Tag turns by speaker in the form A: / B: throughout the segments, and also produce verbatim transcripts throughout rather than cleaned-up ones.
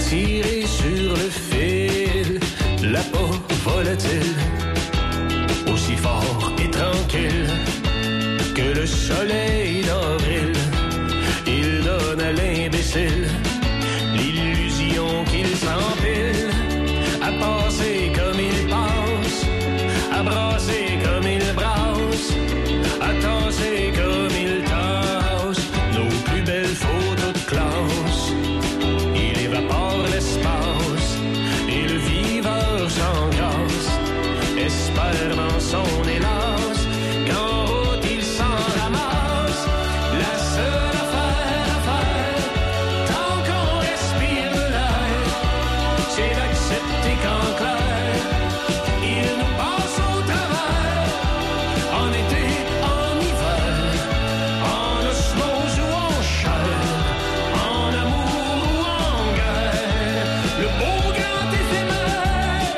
A: tiré sur le fil, la peau volatile, aussi fort et tranquille que le soleil d'avril. Il donne à l'imbécile l'illusion qu'il s'empile, à passer comme il passe, à brasser comme il brasse, à tasser comme il tasse nos plus belles photos de classe. Il évapore l'espace et le viveur sans grâce espère dans son hélas qu'en route il s'en ramasse. La seule affaire à faire tant qu'on respire de l'air, c'est d'accepter qu'en clair il nous passe au travers, en été, en hiver, en osmose ou en chair, en amour ou en guerre, le beau grand éphémère.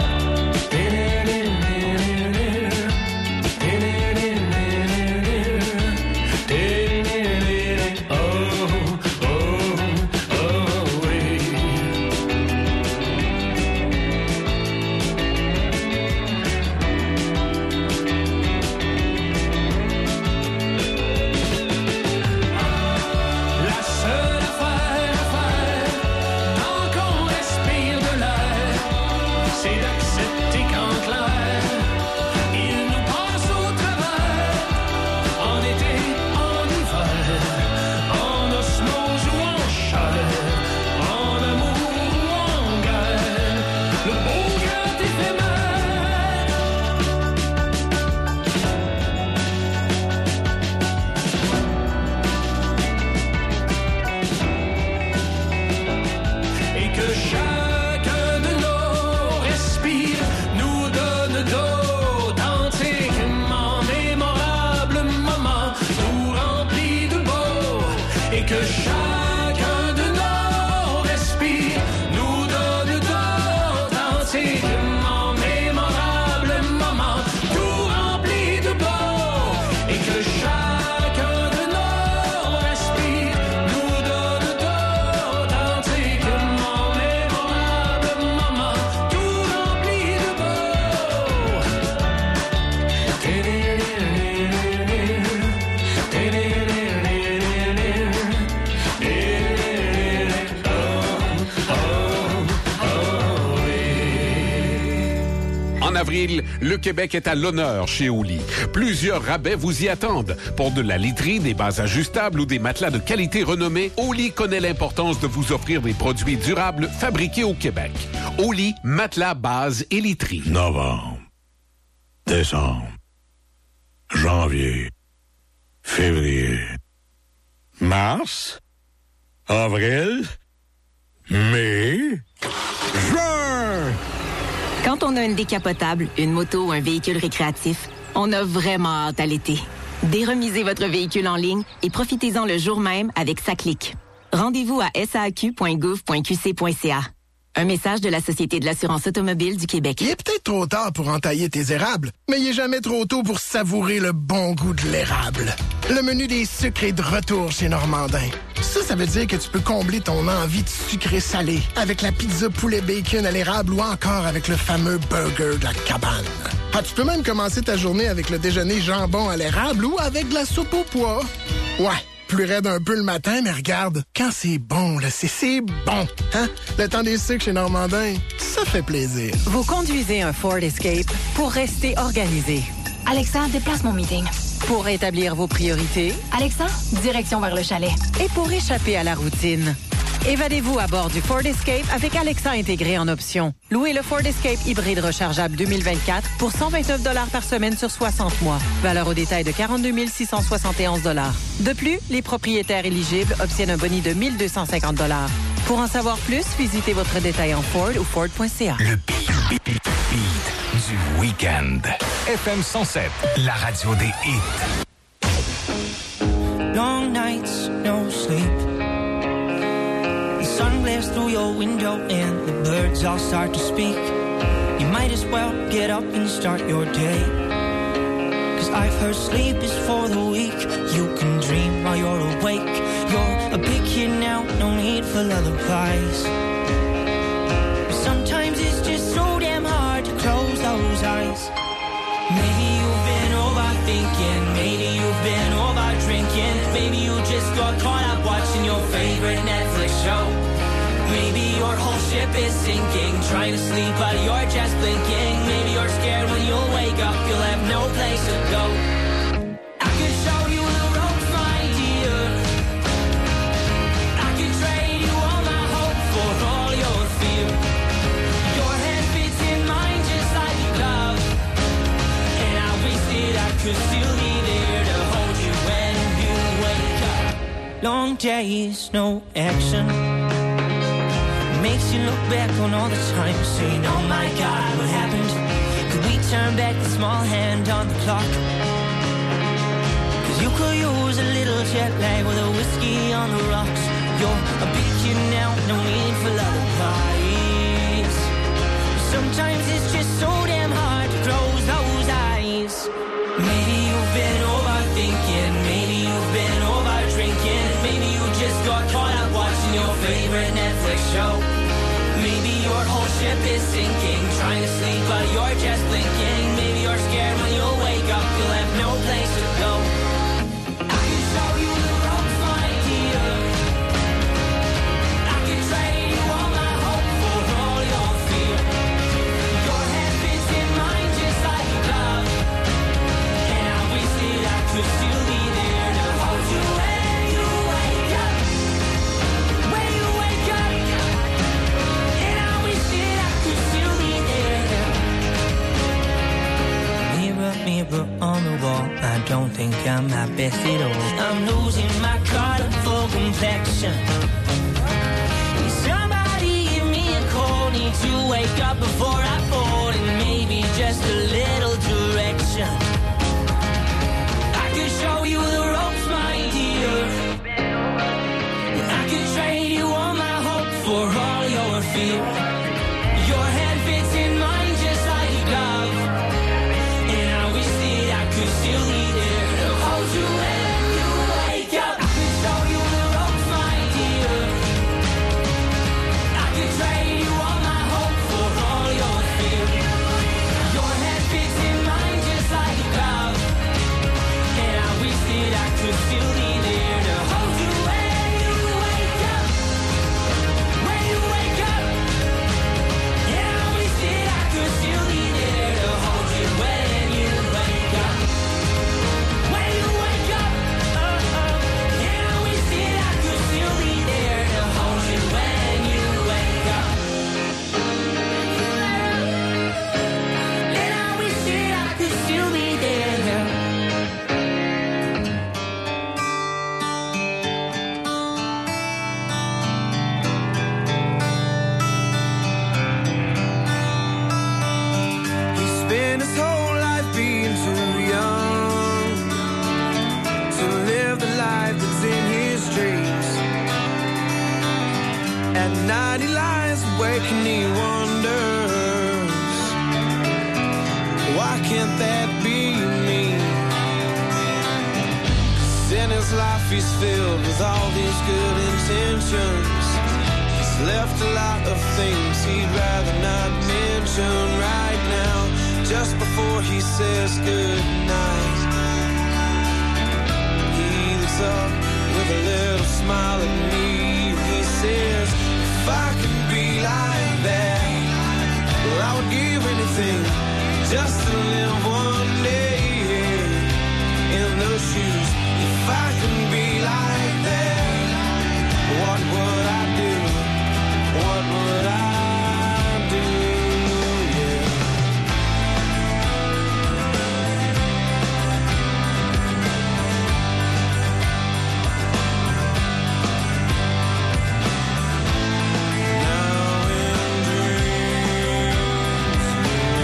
A: Oh, oh, oh, oui. La seule affaire à faire, tant qu'on respire de l'air, c'est d'accepter qu'en clair, il nous passe au travers, en été, en hiver, en osmose ou en chair, en amour ou en guerre, le beau grand éphémère. Et que chacun de nos respires nous donne d'authentiquement mémorables moments tout remplis de beau. Et que chacun de nos respires nous donne d'authentiquement mémorables moments tout remplis de beau. Et que chacun de nos respires nous donne d'authentiquement mémorables moments tout remplis de beau.
B: En avril, le Québec est à l'honneur chez Oli. Plusieurs rabais vous y attendent. Pour de la literie, des bases ajustables ou des matelas de qualité renommée, Oli connaît l'importance de vous offrir des produits durables fabriqués au Québec. Oli, matelas, bases et literie.
C: Novembre, décembre, janvier, février, mars, avril, mai, juin.
D: Quand on a une décapotable, une moto ou un véhicule récréatif, on a vraiment hâte à l'été. Déremisez votre véhicule en ligne et profitez-en le jour même avec SACLIC. Rendez-vous à s a q point gouv point q c point c a. Un message de la Société de l'assurance automobile du Québec.
E: Il est peut-être trop tard pour entailler tes érables, mais il est jamais trop tôt pour savourer le bon goût de l'érable. Le menu des sucres est de retour chez Normandin. Ça, ça veut dire que tu peux combler ton envie de sucré salé avec la pizza poulet bacon à l'érable ou encore avec le fameux burger de la cabane. Ah, tu peux même commencer ta journée avec le déjeuner jambon à l'érable ou avec de la soupe aux pois. Ouais. Plus raide un peu le matin, mais regarde, quand c'est bon, là, c'est, c'est bon. Hein? Le temps des sucres chez Normandin, ça fait plaisir.
F: Vous conduisez un Ford Escape pour rester organisé.
G: Alexa, déplace mon meeting.
F: Pour établir vos priorités.
G: Alexa, direction vers le chalet.
F: Et pour échapper à la routine. Évadez-vous à bord du Ford Escape avec Alexa intégré en option. Louez le Ford Escape hybride rechargeable deux mille vingt-quatre pour cent vingt-neuf dollars par semaine sur soixante mois. Valeur au détail de quarante-deux mille six cent soixante et onze dollars. De plus, les propriétaires éligibles obtiennent un boni de mille deux cent cinquante dollars. Pour en savoir plus, visitez votre détaillant Ford ou Ford point c a.
H: Le beat, beat, beat du week-end. F M cent sept, la radio des hits.
I: Long nights, no sleep. The sun glares through your window and the birds all start to speak. You might as well get up and start your day. Cause I've heard sleep is for the weak. You can dream while you're awake. You're a big kid now, no need for lullabies. days. Maybe you've been overthinking, maybe you've been over drinking, maybe you just got caught up watching your favorite Netflix show. Maybe your whole ship is sinking, trying to sleep but you're just blinking. Maybe you're scared when you'll wake up, you'll have no place to go. I could show you the ropes, my dear. I could trade you all my hope for all your fear. Your hand fits in mine just like a glove, and I wish that I could still be there to hold you when you wake up. Long days, no action, makes you look back on all the time, saying, oh my God, what happened? Could we turn back the small hand on the clock? Cause you could use a little jet lag with a whiskey on the rocks. You're a beacon now, no need for lullabies. Sometimes it's just so damn hard to close those eyes. Maybe you've been overthinking, maybe you've been over drinking, maybe you just got caught up watching your favorite Netflix show. Maybe your whole ship is sinking, trying to sleep but you're just blinking. Maybe you're scared when you'll wake up, you'll have no place to go. I can show you the ropes, my dear. I can trade you all my hope for all your fear. Your hand fits in mine just like a glove, and I wish that I could still be there to hold you when you wake up. When you wake up, and I wish that I could still be there. Mirror, mirror on the wall, I don't think I'm my best at all. I'm losing my colorful complexion. Somebody give me a call, need to wake up before I fall, and maybe just a little direction. I could show you the ropes, my dear. I could trade you all my hope for all your fear. Your hand fits in mine just like a glove, and I wish that I could still be there to hold you when you wake up. I could show you the ropes, my dear. I could trade you all my hope for all your fear. Your hand fits in mine just like a glove, and I wish that I could still be there to hold you when you wake up. When you wake up, and I wish that I could still be there to hold you when you wake up. When you wake up, oh oh, and I wish that I could still be there to hold you when you wake up. And I wish that I could still be there.
J: He spent his whole life being too young to live the life that's in his dreams. At night he lies awake and he wonders, why can't that be me? 'Cause in his life he's filled with all these good intentions. He's left a lot of things he'd rather not mention right now, just before he says goodnight. He looks up with a little smile at me. He says, if I could be like that, well, I would give anything just to live one day in those shoes. If I could be like that, what would I do? What would I do? Yeah. Now in dreams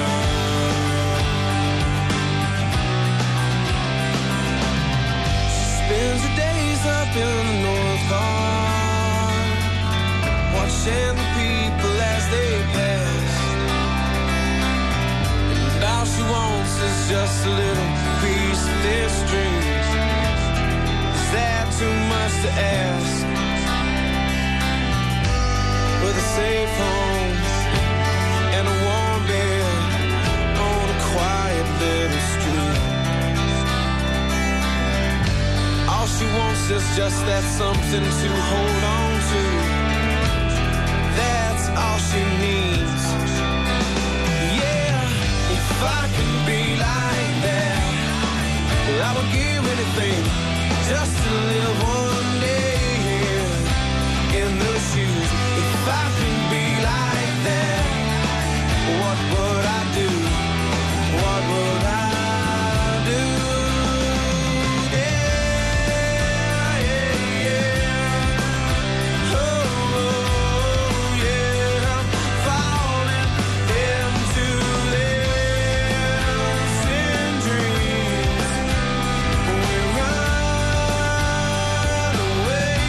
J: she spends her days up in the North Park, watching the people as they pass, and all she wants is just a little piece of this dream. Is that too much to ask? With a safe home and a warm bed on a quiet just that something to hold on to. That's all she needs. Yeah, if I can be like that, well, I would give anything just to live one day here in those shoes. If I can be like that, what would I do? What would I do? Yeah, yeah, yeah. Oh, oh, yeah. Falling into this in dreams. We run away.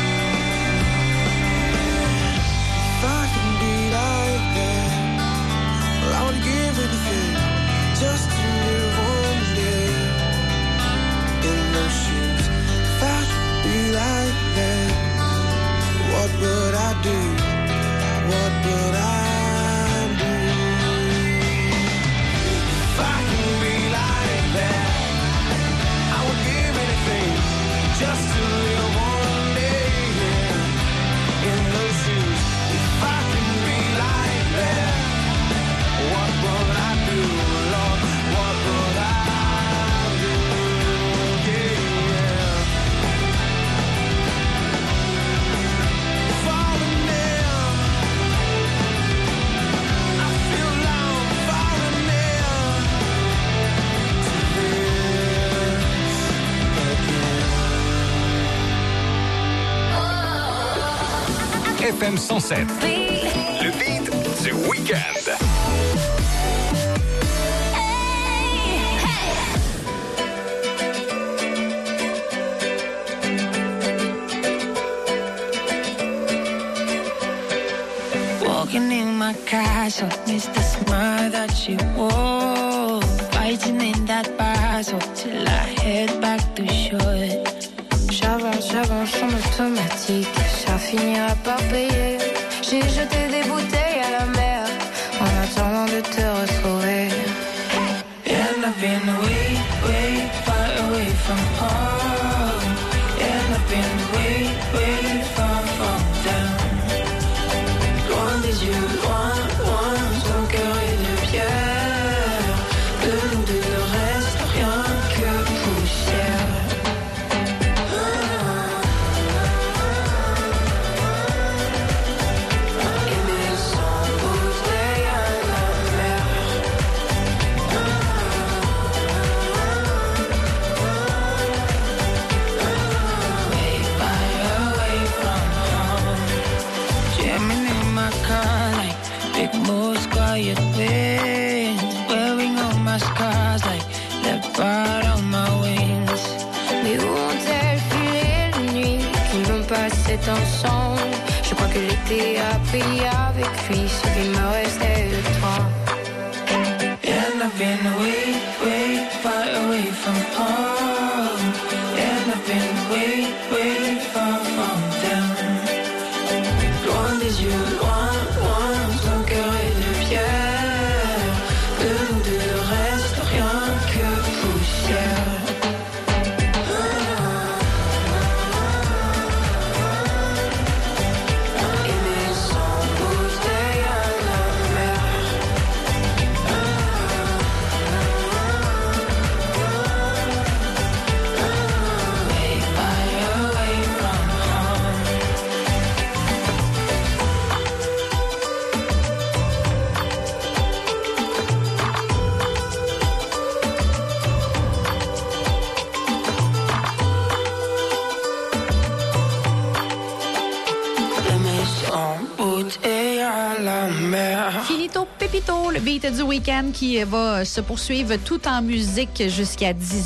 J: If I can be like that, well, I would give anything just to live one day in those shoes. If I could be like that, what would I do? What would I do? If I can be like that, I would give anything just to live one day here in those shoes. If I can be like that, what would I do, Lord? What would I do? Yeah. Falling down, I feel like falling down to this again.
H: F M cent sept. Le beat du week-end.
K: Walking in my castle, miss the smile that she wore. Fighting in that battle till I head back to shore.
L: J'avance, j'avance en automatique, ça finira par payer. J'ai jeté des bouteilles à la mer en attendant de te retrouver.
K: And I've been way, way far away from home. And I've been way, way far from them. Loin des yeux, loin, loin, ton cœur est de pierre. De nous deux ne reste rien que poussière. Aimer sans bouteille à la mer. Way far away from home. Jamming in my car like big moves, quiet winds. Wearing all my scars like leopard on my wings.
L: Mais où ont-elles filé les nuits qu'ils l'ont passé ensemble? Je crois que l'été a pris avec lui ce qu'il me restait de toi.
K: And I've been way, way far away from home. And I've been way, way far from them. Loin des yeux, loin, loin, ton cœur est de pierre. De nous deux ne reste rien que poussière. Aimer sans bouteille à la mer. Way far away from home. Aimer sans bouteille à la mer.
M: Finito Pépito, le beat du week-end qui va se poursuivre tout en musique jusqu'à dix-huit